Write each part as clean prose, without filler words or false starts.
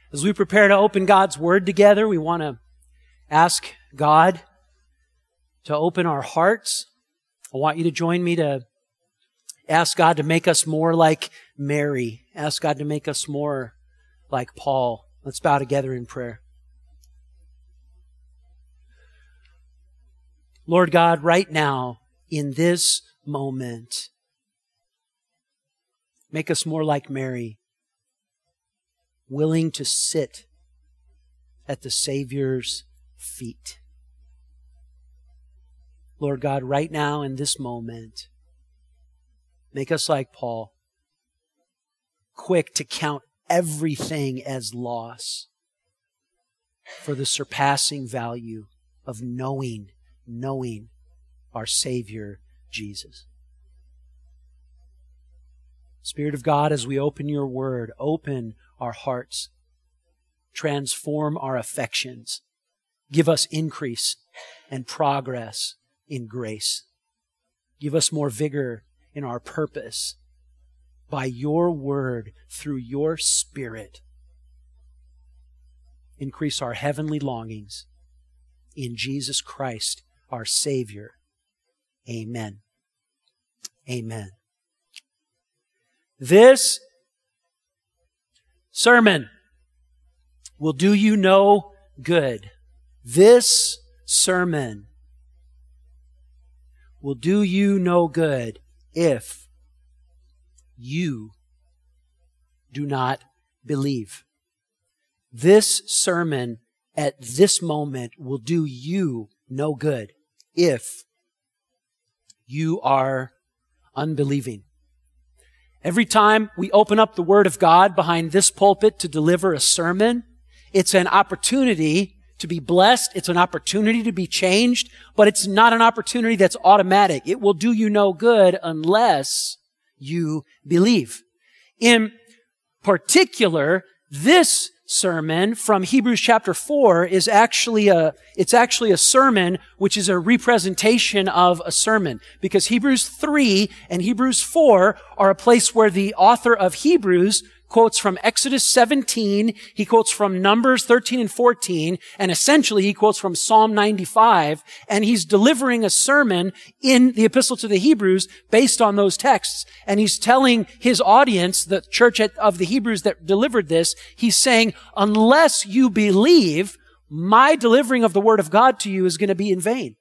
As we prepare to open God's Word together, we want to ask God to open our hearts. I want you to join me to ask God to make us more like Mary. Ask God to make us more like Paul. Let's bow together in prayer. Lord God, right now, in this moment, make us more like Mary, willing to sit at the Savior's feet. Lord God, right now in this moment, make us like Paul, quick to count everything as loss for the surpassing value of knowing our Savior, Jesus. Spirit of God, as we open your word, open our hearts, transform our affections, give us increase and progress in grace. Give us more vigor in our purpose by your word, through your Spirit. Increase our heavenly longings in Jesus Christ, our Savior. Amen. Amen. This sermon will do you no good. This sermon will do you no good if you do not believe. This sermon at this moment will do you no good if you are unbelieving. Every time we open up the Word of God behind this pulpit to deliver a sermon, it's an opportunity to be blessed. It's an opportunity to be changed, but it's not an opportunity that's automatic. It will do you no good unless you believe. In particular, this sermon from Hebrews chapter 4 is actually a sermon which is a representation of a sermon, because Hebrews 3 and Hebrews 4 are a place where the author of Hebrews quotes from Exodus 17, he quotes from Numbers 13 and 14, and essentially he quotes from Psalm 95, and he's delivering a sermon in the Epistle to the Hebrews based on those texts. And he's telling his audience, the church of the Hebrews that delivered this, he's saying, unless you believe, my delivering of the Word of God to you is going to be in vain.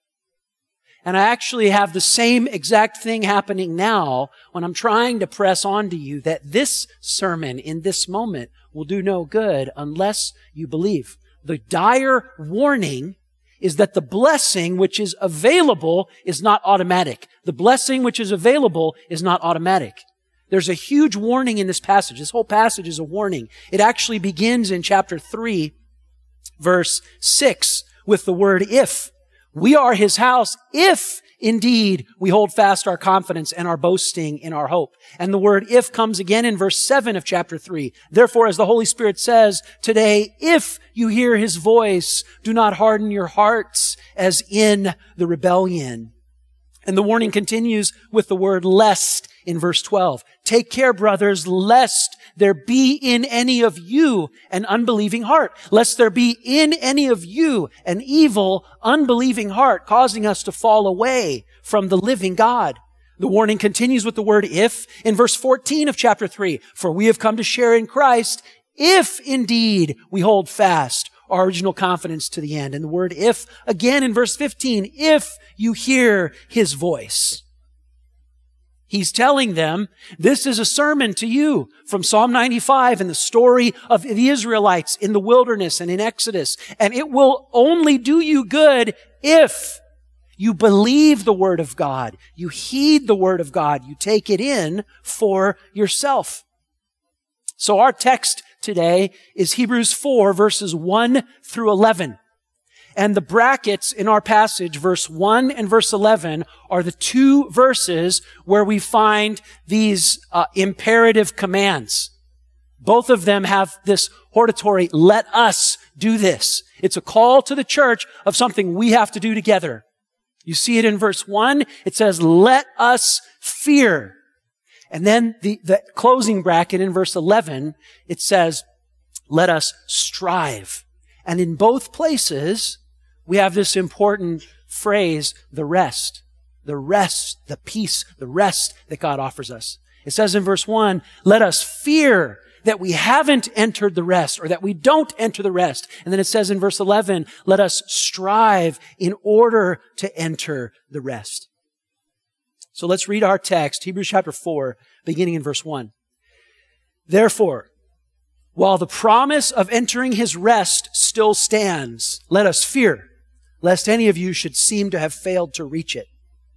And I actually have the same exact thing happening now when I'm trying to press on to you that this sermon in this moment will do no good unless you believe. The dire warning is that the blessing which is available is not automatic. The blessing which is available is not automatic. There's a huge warning in this passage. This whole passage is a warning. It actually begins in chapter 3, verse 6 with the word if. We are his house if indeed we hold fast our confidence and our boasting in our hope. And the word if comes again in verse 7 of chapter 3. Therefore, as the Holy Spirit says today, if you hear his voice, do not harden your hearts as in the rebellion. And the warning continues with the word lest in verse 12. Take care, brothers, lest there be in any of you an unbelieving heart. Lest there be in any of you an evil, unbelieving heart, causing us to fall away from the living God. The warning continues with the word if in verse 14 of chapter 3. For we have come to share in Christ if indeed we hold fast our original confidence to the end. And the word if again in verse 15. If you hear his voice. He's telling them, this is a sermon to you from Psalm 95 and the story of the Israelites in the wilderness and in Exodus. And it will only do you good if you believe the Word of God. You heed the Word of God. You take it in for yourself. So our text today is Hebrews 4 verses 1 through 11. And the brackets in our passage, verse 1 and verse 11, are the two verses where we find these imperative commands. Both of them have this hortatory, let us do this. It's a call to the church of something we have to do together. You see it in verse 1. It says, let us fear. And then the closing bracket in verse 11, it says, let us strive. And in both places, we have this important phrase, the rest, the peace, the rest that God offers us. It says in verse 1, let us fear that we haven't entered the rest, or that we don't enter the rest. And then it says in verse 11, let us strive in order to enter the rest. So let's read our text, Hebrews chapter 4, beginning in verse 1. Therefore, while the promise of entering his rest still stands, let us fear, lest any of you should seem to have failed to reach it.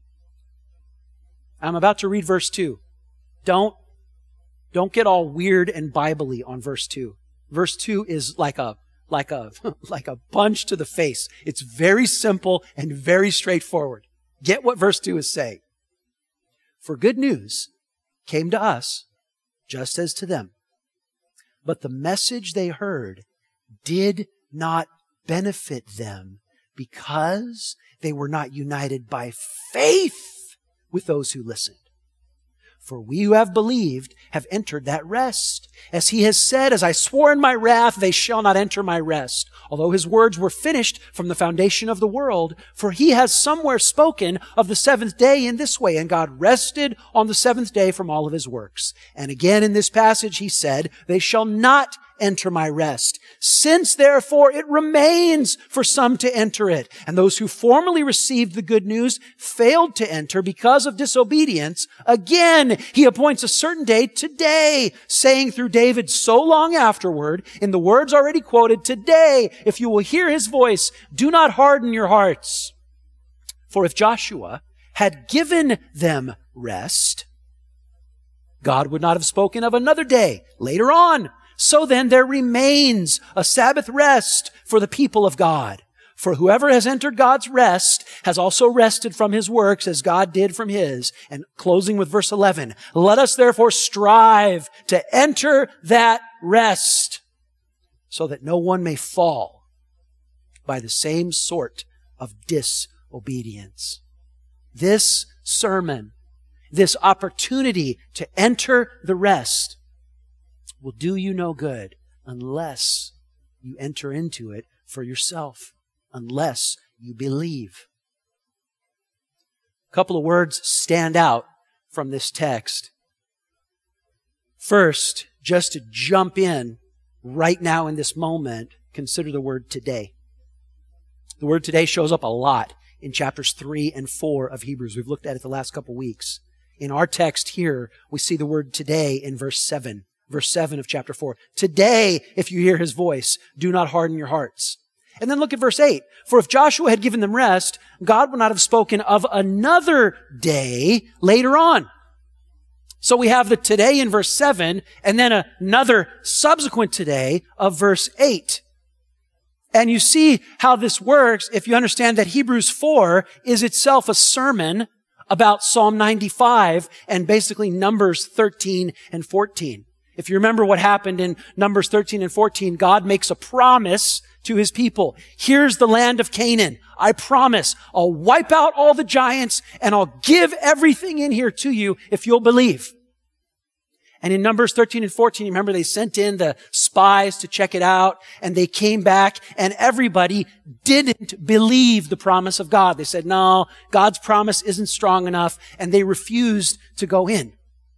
I'm about to read verse 2. Don't get all weird and Bible-y on verse 2. Verse 2 is like a punch to the face. It's very simple and very straightforward. Get what verse 2 is saying. For good news came to us just as to them. But the message they heard did not benefit them because they were not united by faith with those who listened. For we who have believed have entered that rest. As he has said, as I swore in my wrath, they shall not enter my rest. Although his words were finished from the foundation of the world, for he has somewhere spoken of the seventh day in this way, and God rested on the seventh day from all of his works. And again in this passage he said, they shall not enter my rest. Since therefore it remains for some to enter it, and those who formerly received the good news failed to enter because of disobedience, again he appoints a certain day today, saying through David so long afterward, in the words already quoted, today, if you will hear his voice, do not harden your hearts. For if Joshua had given them rest, God would not have spoken of another day later on. So then there remains a Sabbath rest for the people of God. For whoever has entered God's rest has also rested from his works as God did from his. And closing with verse 11, let us therefore strive to enter that rest so that no one may fall by the same sort of disobedience. This sermon, this opportunity to enter the rest, will do you no good unless you enter into it for yourself, unless you believe. A couple of words stand out from this text. First, just to jump in right now in this moment, consider the word today. The word today shows up a lot in chapters 3 and 4 of Hebrews. We've looked at it the last couple weeks. In our text here, we see the word today in verse 7. Verse 7 of chapter 4. Today, if you hear his voice, do not harden your hearts. And then look at verse 8. For if Joshua had given them rest, God would not have spoken of another day later on. So we have the today in verse 7, and then another subsequent today of verse 8. And you see how this works if you understand that Hebrews 4 is itself a sermon about Psalm 95 and basically Numbers 13 and 14. If you remember what happened in Numbers 13 and 14, God makes a promise to his people. Here's the land of Canaan. I promise I'll wipe out all the giants and I'll give everything in here to you if you'll believe. And in Numbers 13 and 14, you remember they sent in the spies to check it out, and they came back and everybody didn't believe the promise of God. They said, no, God's promise isn't strong enough, and they refused to go in.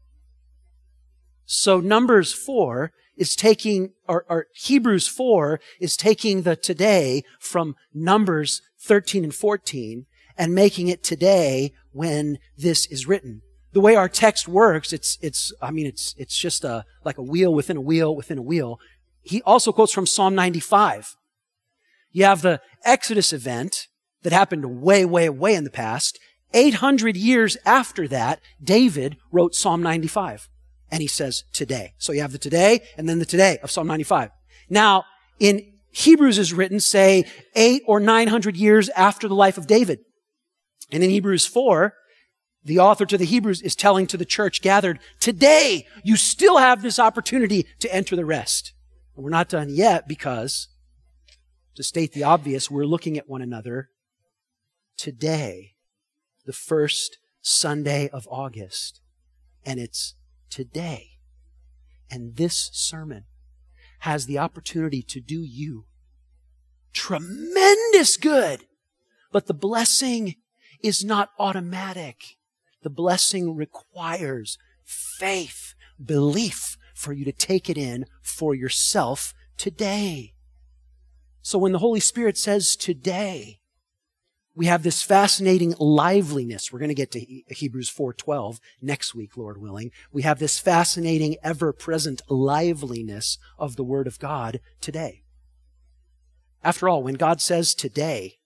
So Numbers 4 is taking, or Hebrews 4 is taking the today from Numbers 13 and 14 and making it today when this is written. The way our text works, it's just like a wheel within a wheel within a wheel. He also quotes from Psalm 95. You have the Exodus event that happened way, way, way in the past. 800 years after that, David wrote Psalm 95. And he says today. So you have the today and then the today of Psalm 95. Now, in Hebrews is written, say, 800 or 900 years after the life of David. And in Hebrews 4, the author to the Hebrews is telling to the church gathered, today you still have this opportunity to enter the rest. And we're not done yet because, to state the obvious, we're looking at one another today, the first Sunday of August. And it's today. And this sermon has the opportunity to do you tremendous good. But the blessing is not automatic. The blessing requires faith, belief for you to take it in for yourself today. So when the Holy Spirit says today, we have this fascinating liveliness. We're going to get to Hebrews 4:12 next week, Lord willing. We have this fascinating, ever-present liveliness of the Word of God today. After all, when God says today,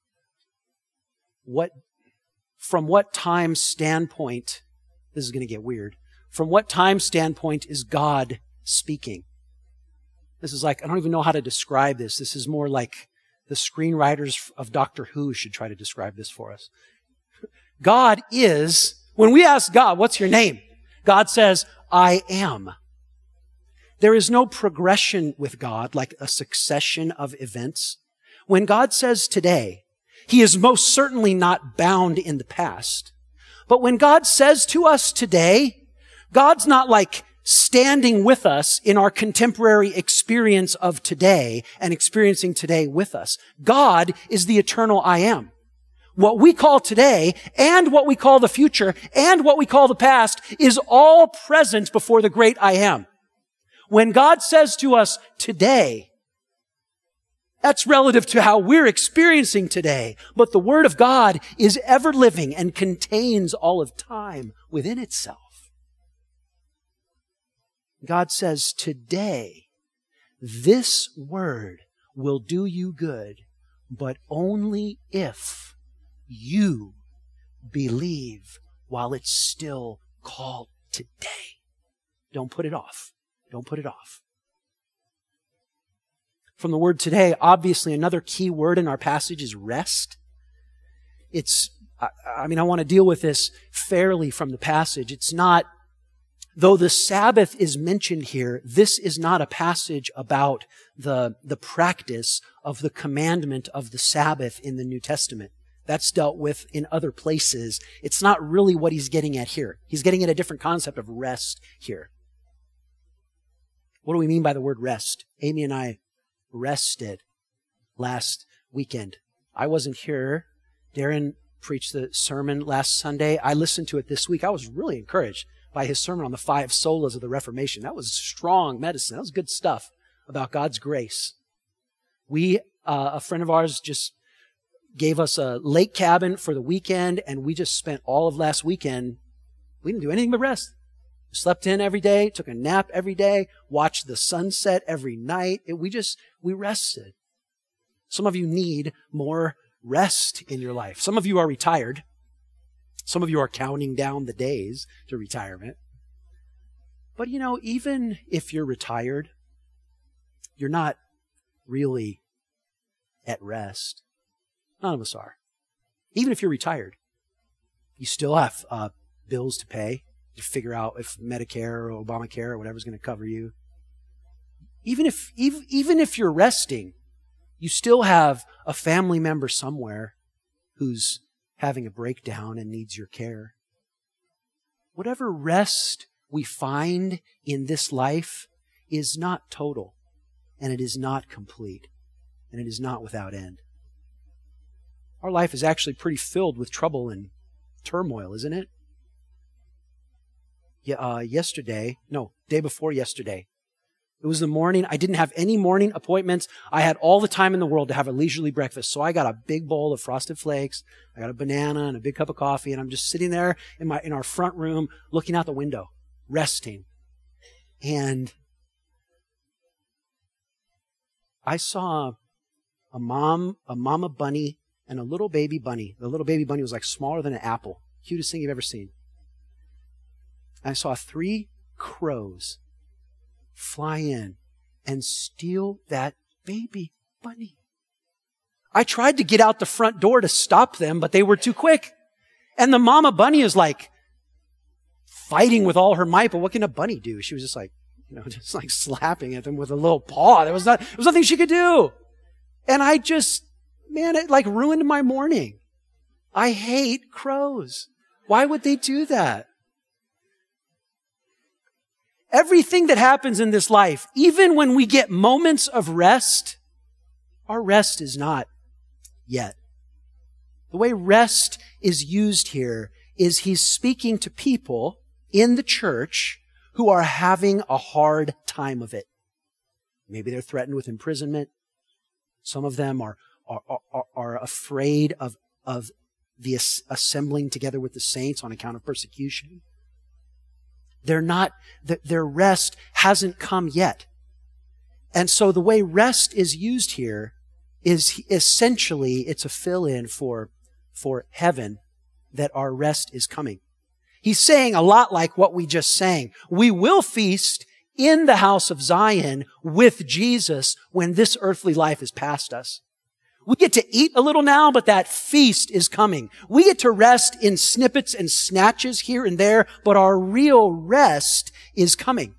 from what time standpoint, this is going to get weird, from what time standpoint is God speaking? This is like, I don't even know how to describe this. This is more like the screenwriters of Doctor Who should try to describe this for us. God is, when we ask God, what's your name? God says, I am. There is no progression with God like a succession of events. When God says today, He is most certainly not bound in the past. But when God says to us today, God's not like standing with us in our contemporary experience of today and experiencing today with us. God is the eternal I am. What we call today and what we call the future and what we call the past is all present before the great I am. When God says to us today, that's relative to how we're experiencing today. But the Word of God is ever living and contains all of time within itself. God says today, this Word will do you good, but only if you believe while it's still called today. Don't put it off. Don't put it off. From the word today, obviously another key word in our passage is rest. I want to deal with this fairly from the passage. It's not, though the Sabbath is mentioned here, this is not a passage about the practice of the commandment of the Sabbath in the New Testament. That's dealt with in other places. It's not really what he's getting at here. He's getting at a different concept of rest here. What do we mean by the word rest? Amy and I rested last weekend. I wasn't here. Darren preached the sermon last Sunday. I listened to it this week. I was really encouraged by his sermon on the 5 solas of the Reformation. That was strong medicine. That was good stuff about God's grace. A friend of ours just gave us a lake cabin for the weekend, and we just spent all of last weekend. We didn't do anything but rest. Slept in every day, took a nap every day, watched the sunset every night. We rested. Some of you need more rest in your life. Some of you are retired. Some of you are counting down the days to retirement. But even if you're retired, you're not really at rest. None of us are. Even if you're retired, you still have bills to pay. To figure out if Medicare or Obamacare or whatever is going to cover you. Even if you're resting, you still have a family member somewhere who's having a breakdown and needs your care. Whatever rest we find in this life is not total, and it is not complete, and it is not without end. Our life is actually pretty filled with trouble and turmoil, isn't it? Day before yesterday. It was the morning. I didn't have any morning appointments. I had all the time in the world to have a leisurely breakfast. So I got a big bowl of Frosted Flakes. I got a banana and a big cup of coffee. And I'm just sitting there in our front room looking out the window, resting. And I saw a mama bunny and a little baby bunny. The little baby bunny was like smaller than an apple. Cutest thing you've ever seen. I saw 3 crows fly in and steal that baby bunny. I tried to get out the front door to stop them, but they were too quick. And the mama bunny is like fighting with all her might, but what can a bunny do? She was just like, slapping at them with a little paw. There was nothing she could do. And it like ruined my morning. I hate crows. Why would they do that? everything that happens in this life, even when we get moments of rest, our rest is not yet. The way rest is used here is he's speaking to people in the church who are having a hard time of it. Maybe they're threatened with imprisonment. Some of them are afraid of the assembling together with the saints on account of persecution. Their rest hasn't come yet. And so the way rest is used here is essentially, it's a fill-in for heaven, that our rest is coming. He's saying a lot like what we just sang. We will feast in the house of Zion with Jesus when this earthly life is past us. We get to eat a little now, but that feast is coming. We get to rest in snippets and snatches here and there, but our real rest is coming.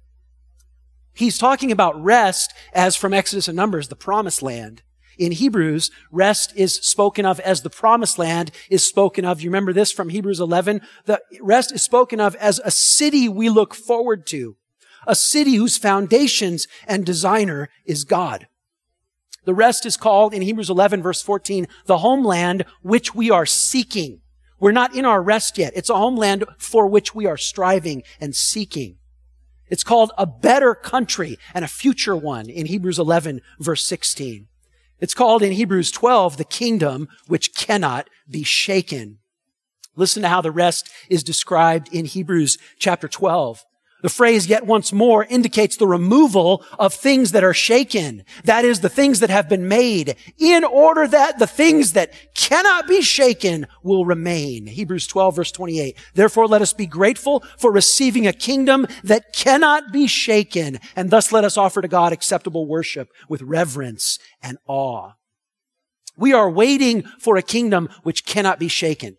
He's talking about rest as from Exodus and Numbers, the promised land. In Hebrews, rest is spoken of as the promised land is spoken of. You remember this from Hebrews 11? The rest is spoken of as a city we look forward to. A city whose foundations and designer is God. The rest is called in Hebrews 11 verse 14, the homeland which we are seeking. We're not in our rest yet. It's a homeland for which we are striving and seeking. It's called a better country and a future one in Hebrews 11 verse 16. It's called in Hebrews 12 the kingdom which cannot be shaken. Listen to how the rest is described in Hebrews chapter 12. The phrase "yet once more" indicates the removal of things that are shaken. That is, the things that have been made, in order that the things that cannot be shaken will remain. Hebrews 12 verse 28. Therefore let us be grateful for receiving a kingdom that cannot be shaken, and thus let us offer to God acceptable worship with reverence and awe. We are waiting for a kingdom which cannot be shaken.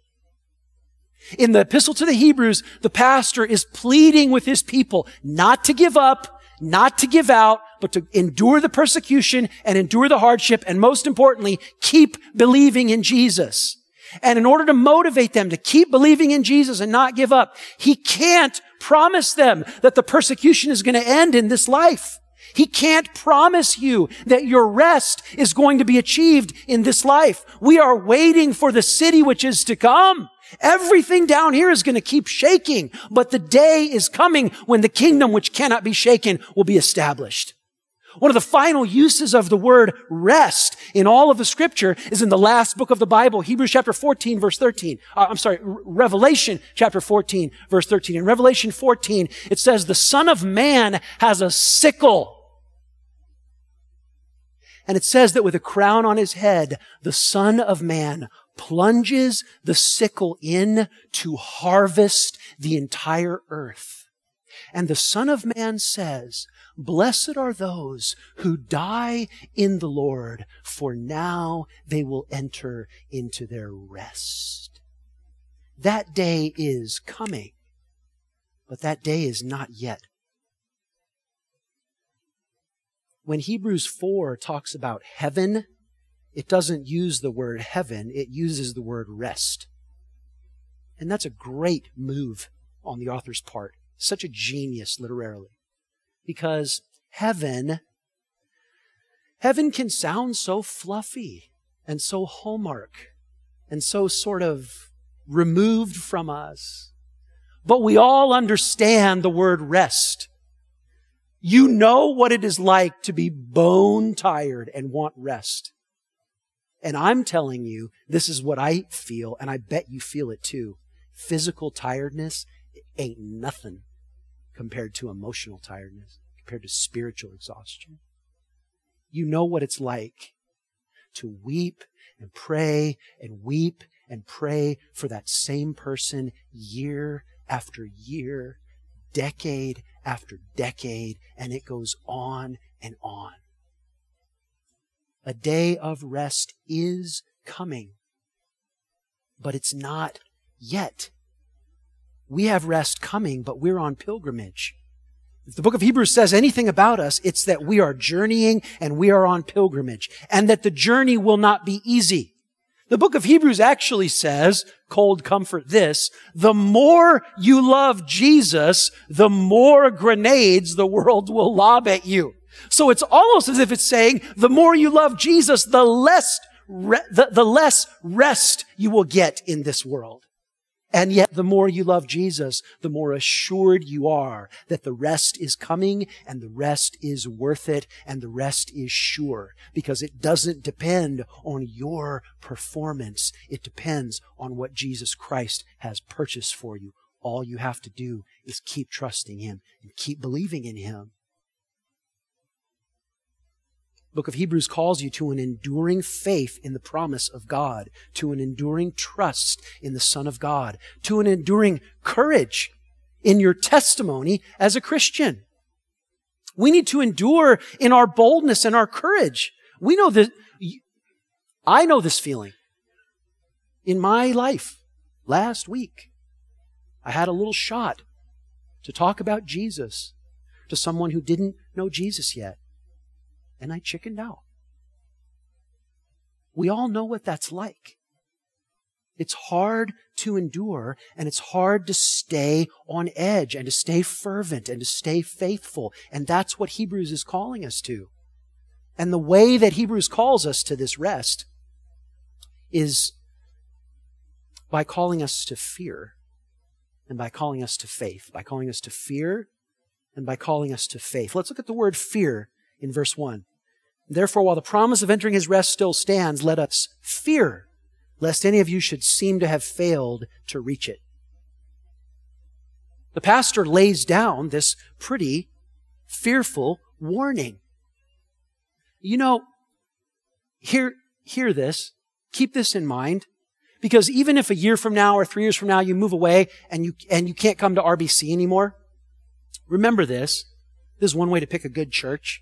In the epistle to the Hebrews, the pastor is pleading with his people not to give up, not to give out, but to endure the persecution and endure the hardship, and most importantly, keep believing in Jesus. And in order to motivate them to keep believing in Jesus and not give up, he can't promise them that the persecution is going to end in this life. He can't promise you that your rest is going to be achieved in this life. We are waiting for the city which is to come. Everything down here is going to keep shaking, but the day is coming when the kingdom which cannot be shaken will be established. One of the final uses of the word rest in all of the scripture is in the last book of the Bible, Hebrews chapter 14, verse 13. Revelation chapter 14, verse 13. In Revelation 14, it says, the Son of Man has a sickle. And it says that with a crown on his head, the Son of Man plunges the sickle in to harvest the entire earth. And the Son of Man says, blessed are those who die in the Lord, for now they will enter into their rest. That day is coming, but that day is not yet. When Hebrews 4 talks about heaven, it doesn't use the word heaven, it uses the word rest. And that's a great move on the author's part. Such a genius literarily. Because heaven can sound so fluffy and so hallmark and so sort of removed from us. But we all understand the word rest. You know what it is like to be bone tired and want rest. And I'm telling you, this is what I feel, and I bet you feel it too. Physical tiredness ain't nothing compared to emotional tiredness, compared to spiritual exhaustion. You know what it's like to weep and pray and weep and pray for that same person year after year, decade after decade, and it goes on and on. A day of rest is coming, but it's not yet. We have rest coming, but we're on pilgrimage. If the book of Hebrews says anything about us, it's that we are journeying and we are on pilgrimage, and that the journey will not be easy. The book of Hebrews actually says, cold comfort this, the more you love Jesus, the more grenades the world will lob at you. So it's almost as if it's saying, the more you love Jesus, the less rest you will get in this world. And yet, the more you love Jesus, the more assured you are that the rest is coming and the rest is worth it and the rest is sure, because it doesn't depend on your performance. It depends on what Jesus Christ has purchased for you. All you have to do is keep trusting Him and keep believing in Him. The book of Hebrews calls you to an enduring faith in the promise of God, to an enduring trust in the Son of God, to an enduring courage in your testimony as a Christian. We need to endure in our boldness and our courage. We know that, I know this feeling. In my life, last week, I had a little shot to talk about Jesus to someone who didn't know Jesus yet. And I chickened out. We all know what that's like. It's hard to endure, and it's hard to stay on edge and to stay fervent and to stay faithful. And that's what Hebrews is calling us to. And the way that Hebrews calls us to this rest is by calling us to fear and by calling us to faith. By calling us to fear and by calling us to faith. Let's look at the word fear in verse 1. Therefore, while the promise of entering His rest still stands, let us fear, lest any of you should seem to have failed to reach it. The pastor lays down this pretty fearful warning. You know, hear this, keep this in mind, because even if a year from now or 3 years from now you move away and you can't come to RBC anymore, remember this. This is one way to pick a good church.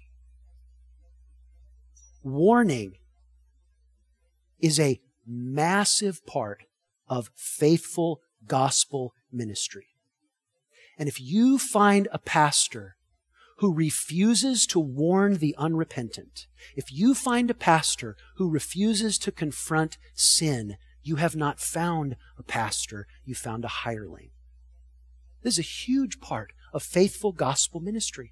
Warning is a massive part of faithful gospel ministry. And if you find a pastor who refuses to warn the unrepentant, if you find a pastor who refuses to confront sin, you have not found a pastor, you found a hireling. This is a huge part of faithful gospel ministry.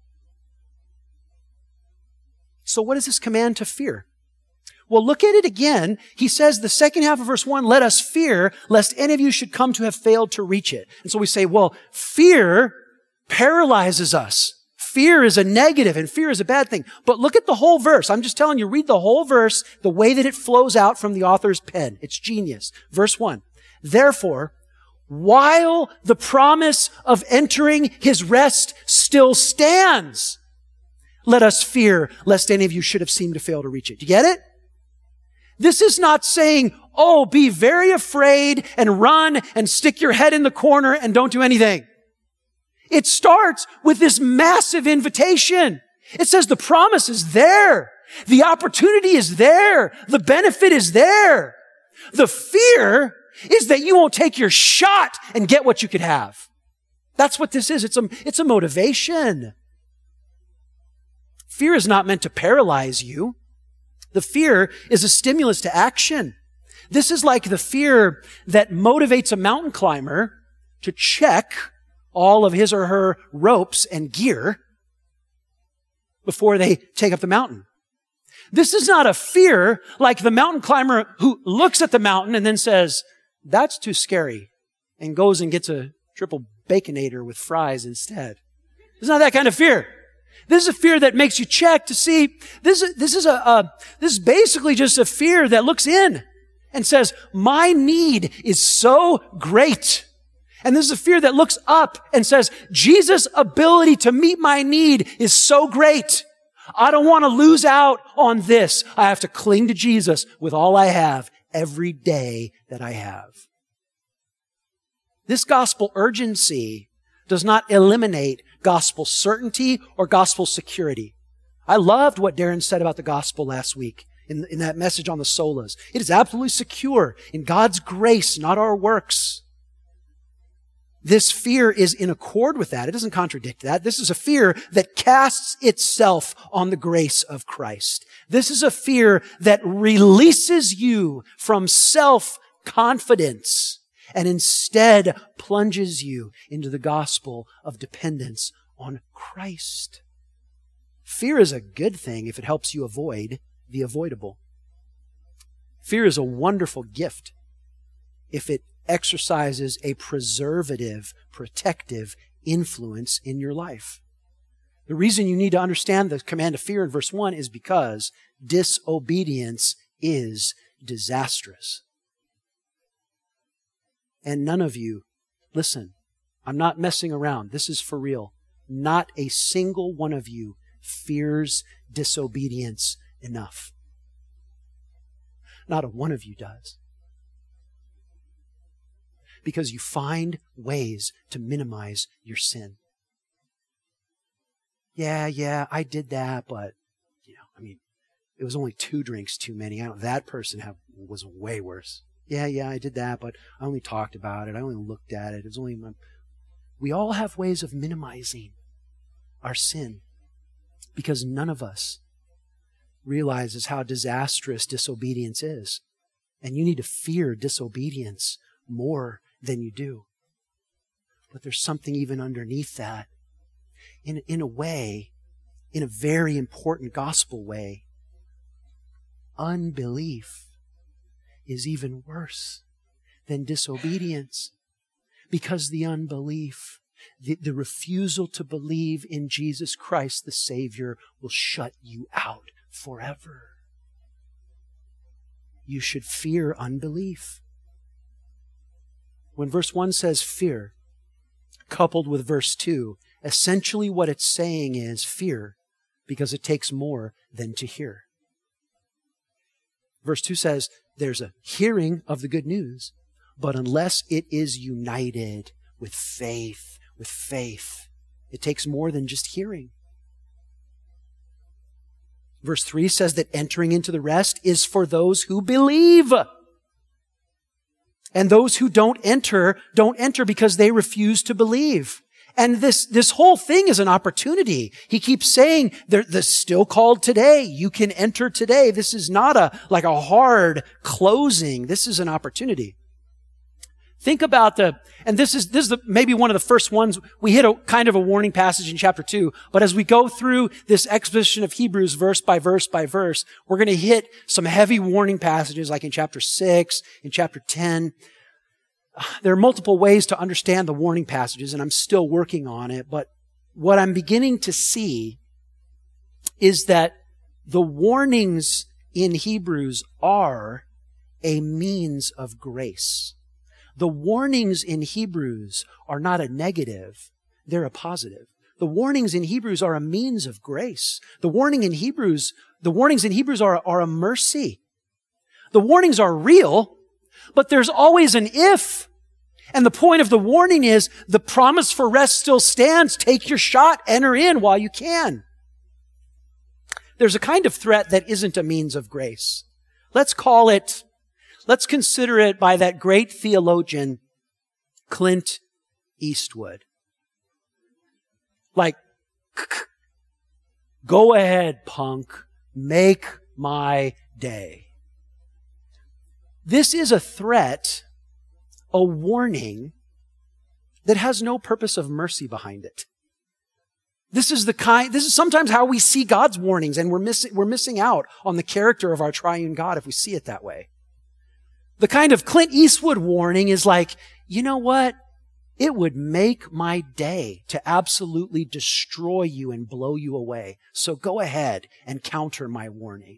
So what is this command to fear? Well, look at it again. He says, the second half of verse 1, let us fear, lest any of you should come to have failed to reach it. And so we say, well, fear paralyzes us. Fear is a negative and fear is a bad thing. But look at the whole verse. I'm just telling you, read the whole verse, the way that it flows out from the author's pen. It's genius. Verse 1, therefore, while the promise of entering His rest still stands, let us fear, lest any of you should have seemed to fail to reach it. Do you get it? This is not saying, oh, be very afraid and run and stick your head in the corner and don't do anything. It starts with this massive invitation. It says the promise is there. The opportunity is there. The benefit is there. The fear is that you won't take your shot and get what you could have. That's what this is. It's a motivation. Fear is not meant to paralyze you. The fear is a stimulus to action. This is like the fear that motivates a mountain climber to check all of his or her ropes and gear before they take up the mountain. This is not a fear like the mountain climber who looks at the mountain and then says, that's too scary, and goes and gets a triple Baconator with fries instead. It's not that kind of fear. This is a fear that makes you check to see. This is basically just a fear that looks in and says, my need is so great. And this is a fear that looks up and says, Jesus' ability to meet my need is so great. I don't want to lose out on this. I have to cling to Jesus with all I have every day that I have. This gospel urgency does not eliminate gospel certainty or gospel security. I loved what Darren said about the gospel last week in that message on the solas. It is absolutely secure in God's grace, not our works. This fear is in accord with that. It doesn't contradict that. This is a fear that casts itself on the grace of Christ. This is a fear that releases you from self-confidence and instead plunges you into the gospel of dependence on Christ. Fear is a good thing if it helps you avoid the avoidable. Fear is a wonderful gift if it exercises a preservative, protective influence in your life. The reason you need to understand the command of fear in verse 1 is because disobedience is disastrous. And none of you, listen, I'm not messing around. This is for real. Not a single one of you fears disobedience enough. Not a one of you does. Because you find ways to minimize your sin. Yeah, I did that, but, it was only 2 drinks too many. That person was way worse. Yeah, I did that, but I only talked about it. I only looked at it. We all have ways of minimizing our sin because none of us realizes how disastrous disobedience is. And you need to fear disobedience more than you do. But there's something even underneath that. In a way, in a very important gospel way, unbelief is even worse than disobedience. Because the unbelief, the refusal to believe in Jesus Christ the Savior will shut you out forever. You should fear unbelief. When verse 1 says fear, coupled with verse 2, essentially what it's saying is fear because it takes more than to hear. Verse 2 says there's a hearing of the good news, but unless it is united with faith, it takes more than just hearing. Verse 3 says that entering into the rest is for those who believe. And those who don't enter because they refuse to believe. And this whole thing is an opportunity. He keeps saying, they're still called today. You can enter today. This is not a hard closing. This is an opportunity. Think about this is maybe one of the first ones. We hit a kind of a warning passage in chapter 2, but as we go through this exposition of Hebrews verse by verse by verse, we're going to hit some heavy warning passages like in chapter 6, in chapter 10. There are multiple ways to understand the warning passages, and I'm still working on it, but what I'm beginning to see is that the warnings in Hebrews are a means of grace. The warnings in Hebrews are not a negative, they're a positive. The warnings in Hebrews are a means of grace. The warnings in Hebrews are a mercy. The warnings are real, but there's always an if. And the point of the warning is the promise for rest still stands. Take your shot, enter in while you can. There's a kind of threat that isn't a means of grace. Let's consider it by that great theologian, Clint Eastwood. Go ahead, punk. Make my day. This is a threat, a warning that has no purpose of mercy behind it. This is sometimes how we see God's warnings, and we're missing out on the character of our triune God if we see it that way. The kind of Clint Eastwood warning is you know what? It would make my day to absolutely destroy you and blow you away. So go ahead and counter my warning.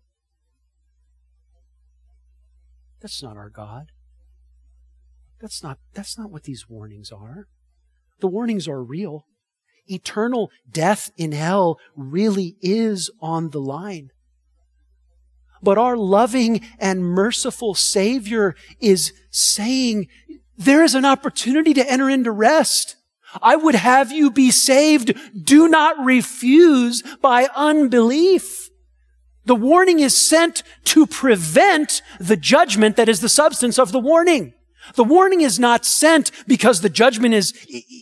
That's not our God. That's not what these warnings are. The warnings are real. Eternal death in hell really is on the line. But our loving and merciful Savior is saying, there is an opportunity to enter into rest. I would have you be saved. Do not refuse by unbelief. The warning is sent to prevent the judgment that is the substance of the warning. The warning is not sent because the judgment is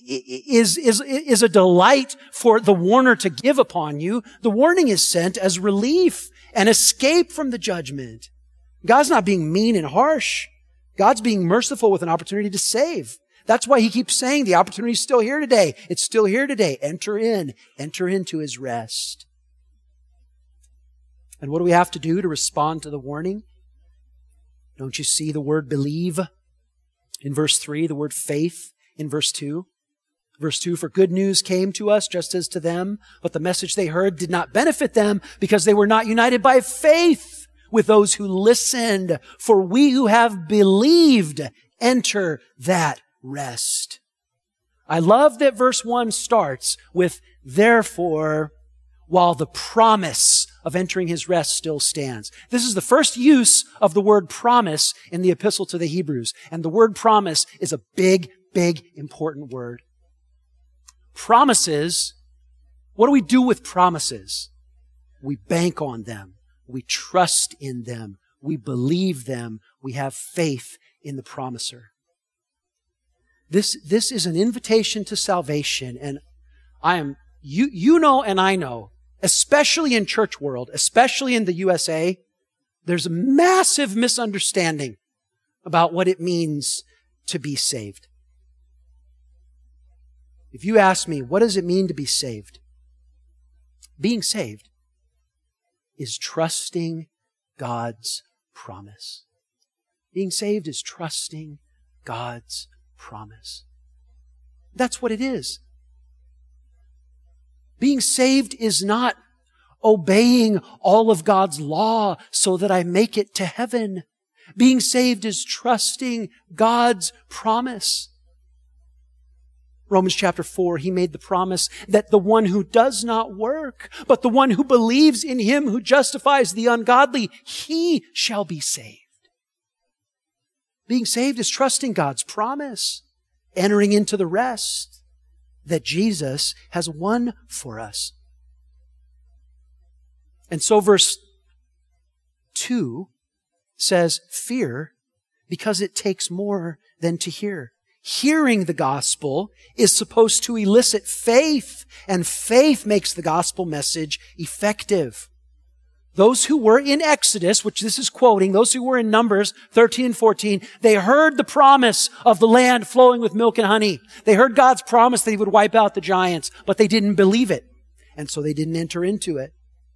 a delight for the warner to give upon you. The warning is sent as relief and escape from the judgment. God's not being mean and harsh. God's being merciful with an opportunity to save. That's why he keeps saying the opportunity is still here today. It's still here today. Enter into his rest. And what do we have to do to respond to the warning? Don't you see the word believe in verse 3, the word faith in verse 2? Verse 2, for good news came to us just as to them, but the message they heard did not benefit them because they were not united by faith with those who listened. For we who have believed enter that rest. I love that verse 1 starts with, therefore, while the promise of entering his rest still stands. This is the first use of the word promise in the epistle to the Hebrews. And the word promise is a big, big, important word. Promises, what do we do with promises? We bank on them. We trust in them. We believe them. We have faith in the promiser. This is an invitation to salvation. And you know and I know, especially in church world, especially in the USA, there's a massive misunderstanding about what it means to be saved. If you ask me, what does it mean to be saved? Being saved is trusting God's promise. Being saved is trusting God's promise. That's what it is. Being saved is not obeying all of God's law so that I make it to heaven. Being saved is trusting God's promise. Romans chapter 4, he made the promise that the one who does not work, but the one who believes in him who justifies the ungodly, he shall be saved. Being saved is trusting God's promise, entering into the rest that Jesus has won for us. And so verse 2 says, fear, because it takes more than to hear. Hearing the gospel is supposed to elicit faith, and faith makes the gospel message effective. Those who were in Exodus, which this is quoting, those who were in Numbers 13 and 14, they heard the promise of the land flowing with milk and honey. They heard God's promise that he would wipe out the giants, but they didn't believe it. And so they didn't enter into it.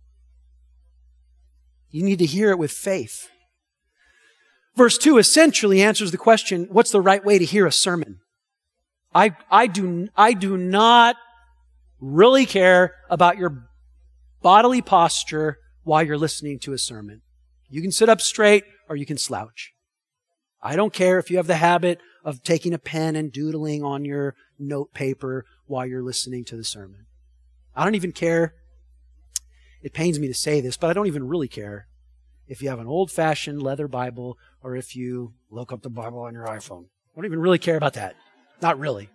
You need to hear it with faith. Verse 2 essentially answers the question, what's the right way to hear a sermon? I do not really care about your bodily posture while you're listening to a sermon. You can sit up straight or you can slouch. I don't care if you have the habit of taking a pen and doodling on your note paper while you're listening to the sermon. I don't even care. It pains me to say this, but I don't even really care if you have an old-fashioned leather Bible or if you look up the Bible on your iPhone. I don't even really care about that. Not really.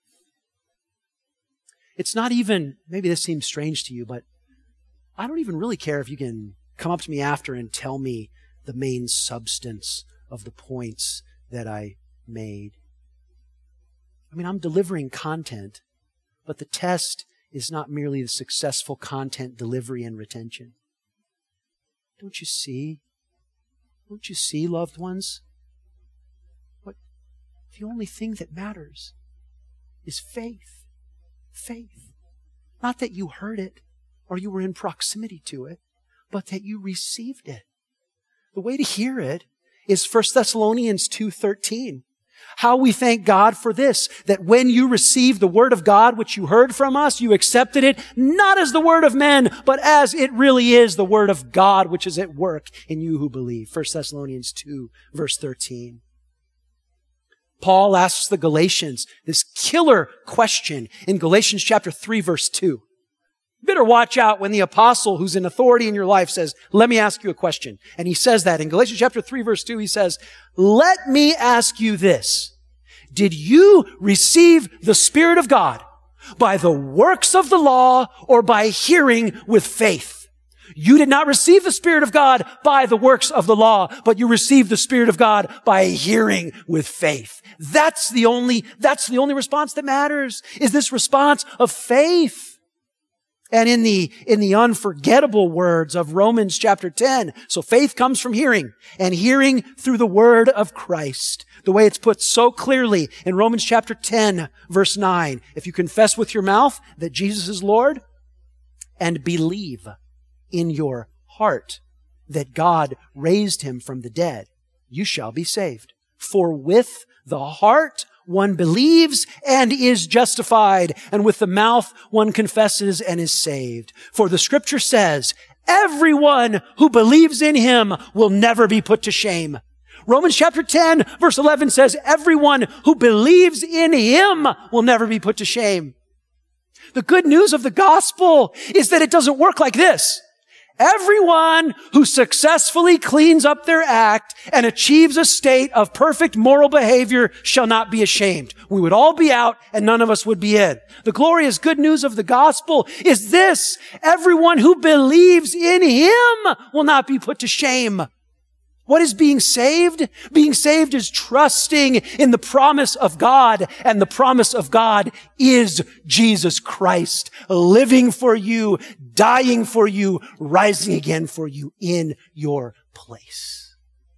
It's not even, maybe this seems strange to you, but I don't even really care if you can come up to me after and tell me the main substance of the points that I made. I mean, I'm delivering content, but the test is not merely the successful content delivery and retention. Don't you see? Don't you see, loved ones? What the only thing that matters is faith. Faith. Not that you heard it or you were in proximity to it, but that you received it. The way to hear it is 1 Thessalonians 2:13. How we thank God for this, that when you received the word of God, which you heard from us, you accepted it not as the word of men, but as it really is the word of God, which is at work in you who believe. 1 Thessalonians 2, verse 13. Paul asks the Galatians this killer question in Galatians chapter 3, verse 2. You better watch out when the apostle who's in authority in your life says, let me ask you a question. And he says that in Galatians chapter 3, verse 2, he says, let me ask you this. Did you receive the Spirit of God by the works of the law or by hearing with faith? You did not receive the Spirit of God by the works of the law, but you received the Spirit of God by hearing with faith. That's the only response that matters, is this response of faith. And in the unforgettable words of Romans chapter 10, so faith comes from hearing, and hearing through the word of Christ. The way it's put so clearly in Romans chapter 10, verse 9. If you confess with your mouth that Jesus is Lord, and believe in your heart that God raised him from the dead, you shall be saved. For with the heart one believes and is justified, and with the mouth one confesses and is saved. For the scripture says, everyone who believes in him will never be put to shame. Romans chapter 10, verse 11 says, everyone who believes in him will never be put to shame. The good news of the gospel is that it doesn't work like this. Everyone who successfully cleans up their act and achieves a state of perfect moral behavior shall not be ashamed. We would all be out and none of us would be in. The glorious good news of the gospel is this: everyone who believes in him will not be put to shame. What is being saved? Being saved is trusting in the promise of God, and the promise of God is Jesus Christ, living for you, dying for you, rising again for you in your place.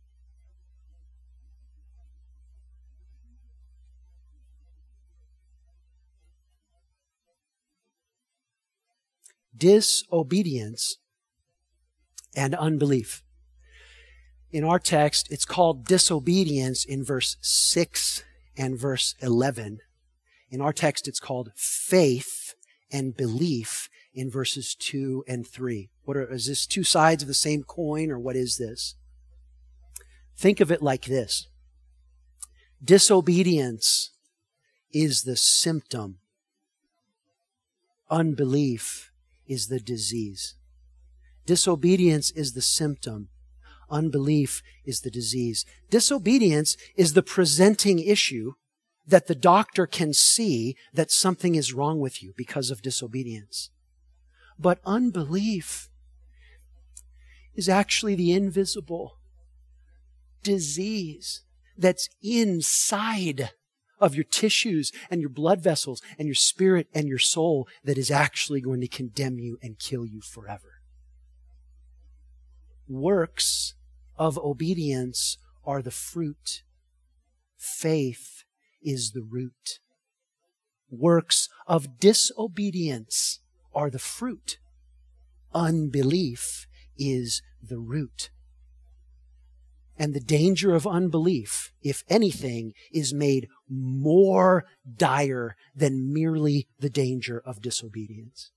Disobedience and unbelief. In our text, it's called disobedience in verse 6 and verse 11. In our text, it's called faith and belief in verses 2 and 3. Is this two sides of the same coin, or what is this? Think of it like this. Disobedience is the symptom. Unbelief is the disease. Disobedience is the symptom. Unbelief is the disease. Disobedience is the presenting issue that the doctor can see that something is wrong with you because of disobedience. But unbelief is actually the invisible disease that's inside of your tissues and your blood vessels and your spirit and your soul that is actually going to condemn you and kill you forever. Works of obedience are the fruit. Faith is the root. Works of disobedience are the fruit. Unbelief is the root. And the danger of unbelief, if anything, is made more dire than merely the danger of disobedience.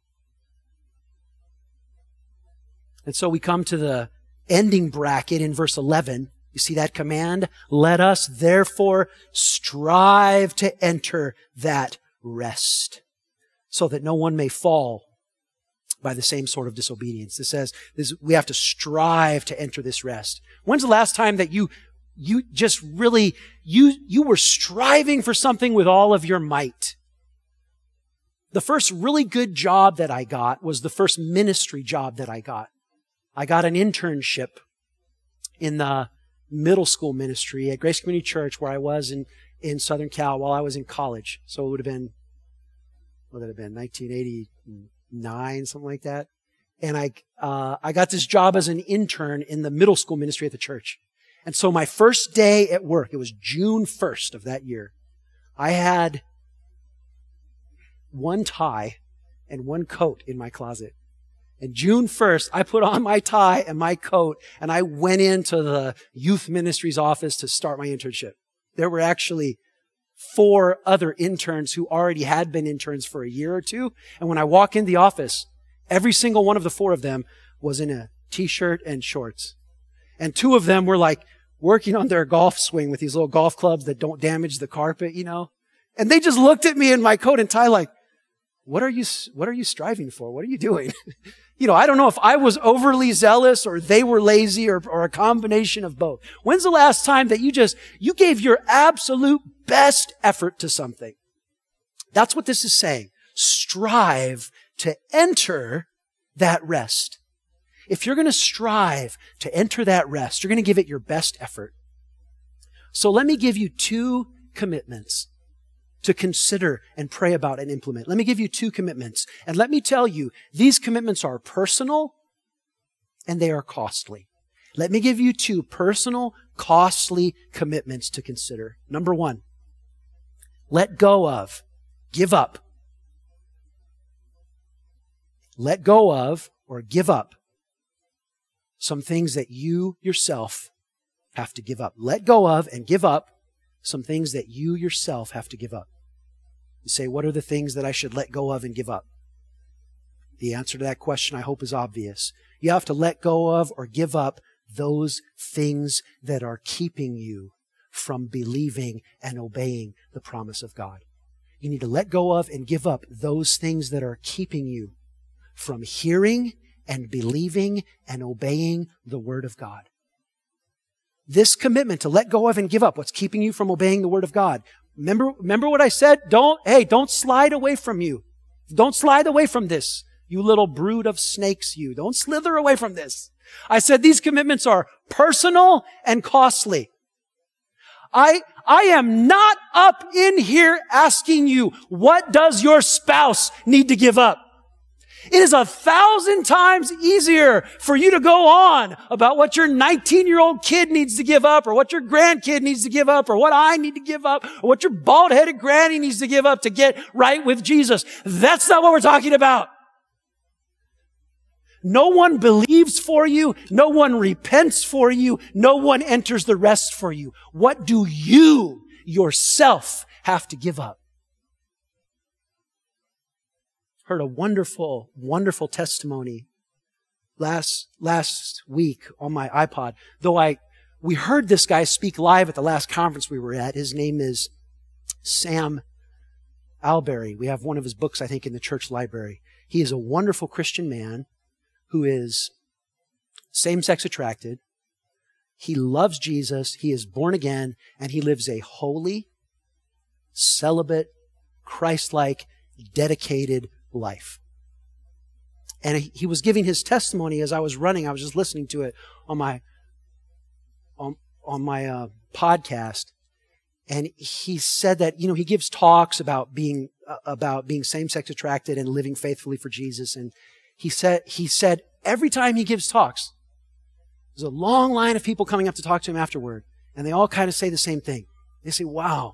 And so we come to the ending bracket in verse 11. You see that command? Let us therefore strive to enter that rest, so that no one may fall by the same sort of disobedience. It says we have to strive to enter this rest. When's the last time that you just really, you were striving for something with all of your might? The first really good job that I got was the first ministry job that I got. I got an internship in the middle school ministry at Grace Community Church, where I was in Southern Cal while I was in college. So it would have been, 1989, something like that. And I got this job as an intern in the middle school ministry at the church. And so my first day at work, it was June 1st of that year, I had one tie and one coat in my closet. And June 1st, I put on my tie and my coat, and I went into the youth ministry's office to start my internship. There were actually 4 other interns who already had been interns for a year or two. And when I walk in the office, every single one of the 4 of them was in a t-shirt and shorts. And 2 of them were like working on their golf swing with these little golf clubs that don't damage the carpet, you know. And they just looked at me in my coat and tie like, what are you striving for? What are you doing? You know, I don't know if I was overly zealous or they were lazy or a combination of both. When's the last time that you gave your absolute best effort to something? That's what this is saying. Strive to enter that rest. if you're going to strive to enter that rest, you're going to give it your best effort. So let me give you 2 commitments to consider and pray about and implement. Let me give you 2 commitments. And let me tell you, these commitments are personal and they are costly. Let me give you 2 personal, costly commitments to consider. Number 1, let go of, give up. Let go of or give up some things that you yourself have to give up. Let go of and give up some things that you yourself have to give up. You say, what are the things that I should let go of and give up? The answer to that question, I hope, is obvious. You have to let go of or give up those things that are keeping you from believing and obeying the promise of God. You need to let go of and give up those things that are keeping you from hearing and believing and obeying the Word of God. This commitment to let go of and give up what's keeping you from obeying the Word of God. Remember what I said? Don't slide away from you. Don't slide away from this, you little brood of snakes, you. Don't slither away from this. I said these commitments are personal and costly. I am not up in here asking you, what does your spouse need to give up? It is 1,000 times easier for you to go on about what your 19-year-old kid needs to give up, or what your grandkid needs to give up, or what I need to give up, or what your bald-headed granny needs to give up to get right with Jesus. That's not what we're talking about. No one believes for you. No one repents for you. No one enters the rest for you. What do you yourself have to give up? Heard a wonderful, wonderful testimony last week on my iPod. We heard this guy speak live at the last conference we were at. His name is Sam Alberry. We have one of his books, I think, in the church library. He is a wonderful Christian man who is same-sex attracted. He loves Jesus. He is born again, and he lives a holy, celibate, Christ-like, dedicated life. And he was giving his testimony as I was running. I was just listening to it on my podcast. And he said that, he gives talks about being same-sex attracted and living faithfully for Jesus. And he said every time he gives talks, there's a long line of people coming up to talk to him afterward. And they all kind of say the same thing. They say, wow,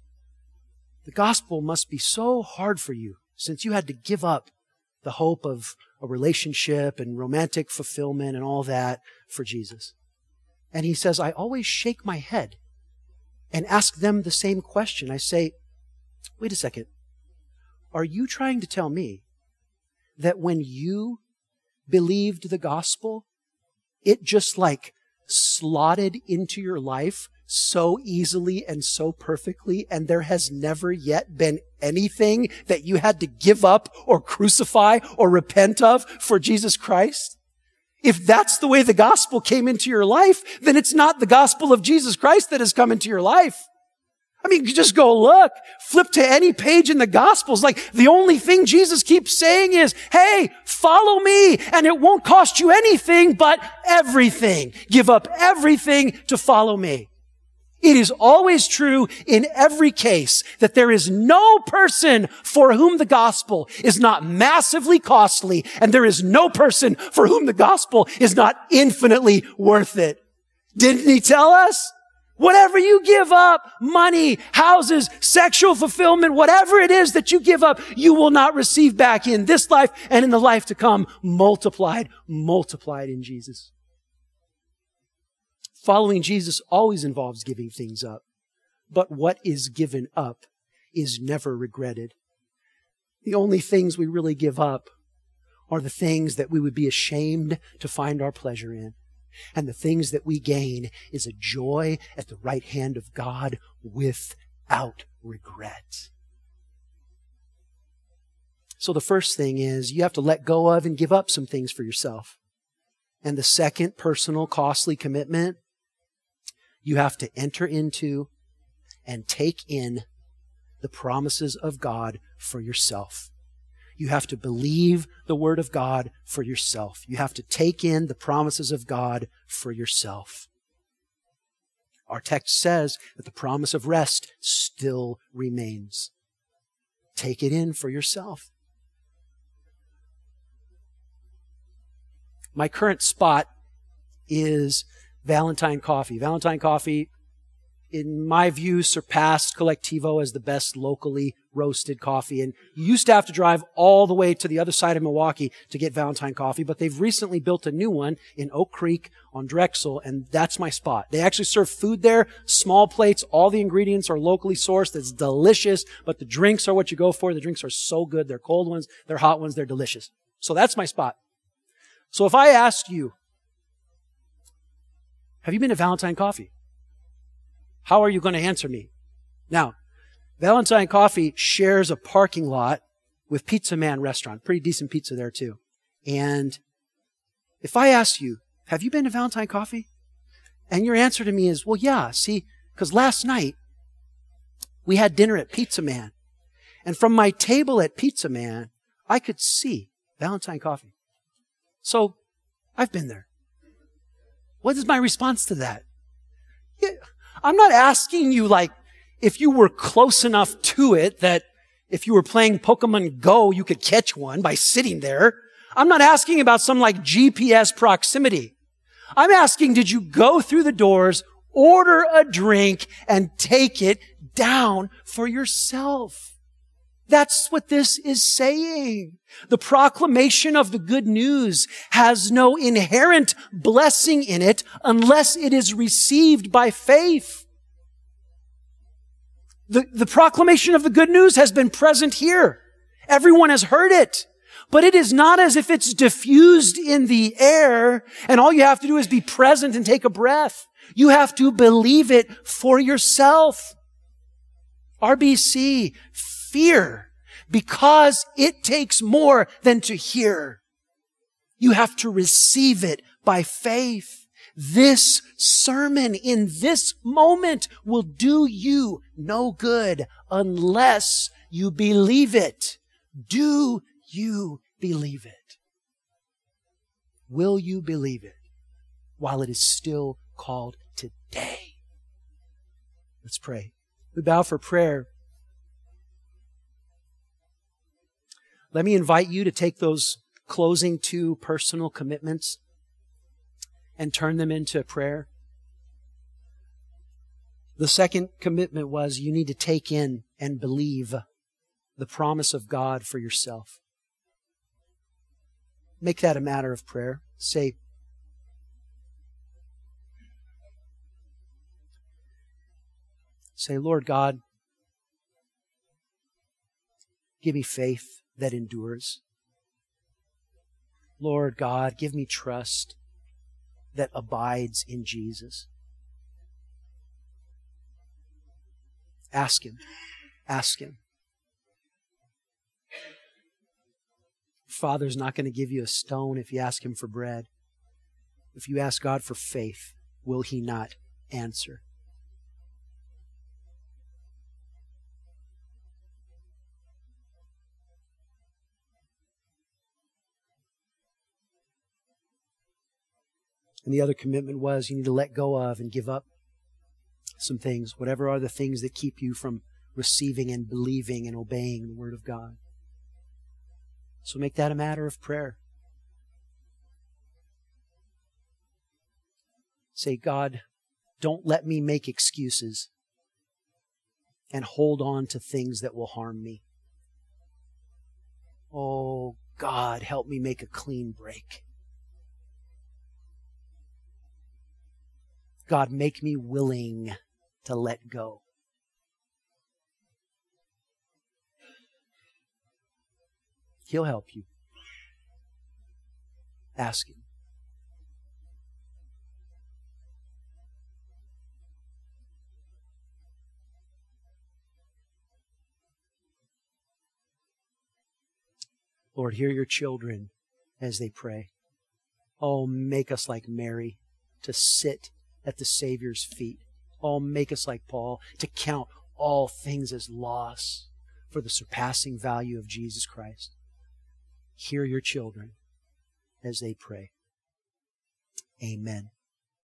the gospel must be so hard for you, since you had to give up the hope of a relationship and romantic fulfillment and all that for Jesus. And he says, I always shake my head and ask them the same question. I say, wait a second. Are you trying to tell me that when you believed the gospel, it just slotted into your life so easily and so perfectly, and there has never yet been anything that you had to give up or crucify or repent of for Jesus Christ? If that's the way the gospel came into your life, then it's not the gospel of Jesus Christ that has come into your life. I mean, you just go look, flip to any page in the Gospels. The only thing Jesus keeps saying is, hey, follow me, and it won't cost you anything but everything. Give up everything to follow me. It is always true in every case that there is no person for whom the gospel is not massively costly, and there is no person for whom the gospel is not infinitely worth it. Didn't he tell us? Whatever you give up, money, houses, sexual fulfillment, whatever it is that you give up, you will not receive back in this life and in the life to come, multiplied in Jesus. Following Jesus always involves giving things up, but what is given up is never regretted. The only things we really give up are the things that we would be ashamed to find our pleasure in. And the things that we gain is a joy at the right hand of God without regret. So the first thing is you have to let go of and give up some things for yourself. And the second personal, costly commitment, you have to enter into and take in the promises of God for yourself. You have to believe the Word of God for yourself. You have to take in the promises of God for yourself. Our text says that the promise of rest still remains. Take it in for yourself. My current spot is Valentine Coffee. Valentine Coffee, in my view, surpassed Collectivo as the best locally roasted coffee. And you used to have to drive all the way to the other side of Milwaukee to get Valentine Coffee, but they've recently built a new one in Oak Creek on Drexel, and that's my spot. They actually serve food there, small plates, all the ingredients are locally sourced. It's delicious, but the drinks are what you go for. The drinks are so good. They're cold ones, they're hot ones, they're delicious. So that's my spot. So if I asked you, have you been to Valentine Coffee? How are you going to answer me? Now, Valentine Coffee shares a parking lot with Pizza Man Restaurant. Pretty decent pizza there too. And if I ask you, have you been to Valentine Coffee? And your answer to me is, well, yeah, see, because last night we had dinner at Pizza Man. And from my table at Pizza Man, I could see Valentine Coffee. So I've been there. What is my response to that? Yeah, I'm not asking you like if you were close enough to it that if you were playing Pokemon Go, you could catch one by sitting there. I'm not asking about some like GPS proximity. I'm asking, did you go through the doors, order a drink, and take it down for yourself? That's what this is saying. The proclamation of the good news has no inherent blessing in it unless it is received by faith. The proclamation of the good news has been present here. Everyone has heard it. But it is not as if it's diffused in the air and all you have to do is be present and take a breath. You have to believe it for yourself. RBC, fear, because it takes more than to hear. You have to receive it by faith. This sermon in this moment will do you no good unless you believe it. Do you believe it? Will you believe it while it is still called today? Let's pray. We bow for prayer. Let me invite you to take those closing two personal commitments and turn them into prayer. The second commitment was you need to take in and believe the promise of God for yourself. Make that a matter of prayer. Say, Lord God, give me faith that endures. Lord God, give me trust that abides in Jesus. Ask Him. Ask Him. Father's not going to give you a stone if you ask Him for bread. If you ask God for faith, will He not answer? And the other commitment was you need to let go of and give up some things, whatever are the things that keep you from receiving and believing and obeying the Word of God. So make that a matter of prayer. Say, God, don't let me make excuses and hold on to things that will harm me. Oh, God, help me make a clean break. God, make me willing to let go. He'll help you. Ask Him. Lord, hear your children as they pray. Oh, make us like Mary to sit at the Savior's feet. Oh, make us like Paul to count all things as loss for the surpassing value of Jesus Christ. hear your children as they pray. Amen.